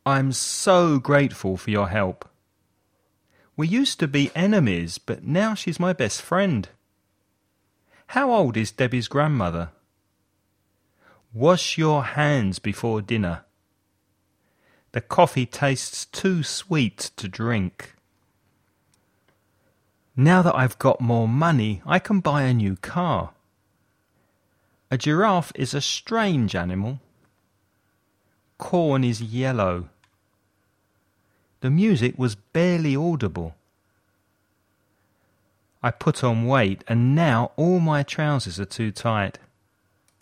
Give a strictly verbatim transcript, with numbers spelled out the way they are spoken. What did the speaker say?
I'm so grateful for your help. We used to be enemies, but now she's my best friend. How old is Debbie's grandmother? Wash your hands before dinner. The coffee tastes too sweet to drink. Now that I've got more money, I can buy a new car. A giraffe is a strange animal. Corn is yellow. The music was barely audible. I put on weight and now all my trousers are too tight.